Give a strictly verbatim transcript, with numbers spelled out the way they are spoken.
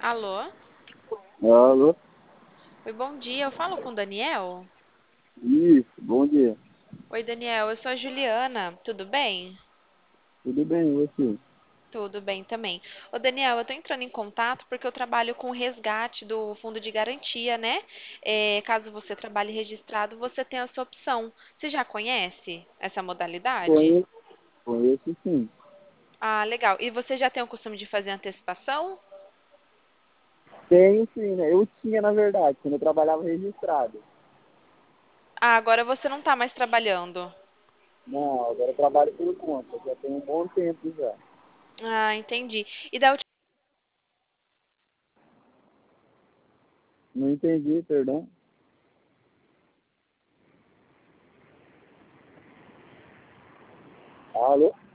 Alô? Alô? Oi, bom dia. Eu falo com o Daniel? Isso, bom dia. Oi, Daniel. Eu sou a Juliana. Tudo bem? Tudo bem, e você? Tudo bem também. Ô, Daniel, eu tô entrando em contato porque eu trabalho com o resgate do fundo de garantia, né? É, caso você trabalhe registrado, você tem essa opção. Você já conhece essa modalidade? Conheço, conheço sim. Ah, legal. E você já tem o costume de fazer antecipação? Tenho sim, né? Eu tinha, na verdade, quando eu trabalhava registrado. Ah, agora você não tá mais trabalhando. Não, agora eu trabalho por conta, já tem um bom tempo já. Ah, entendi. E da Não entendi, perdão. Alô?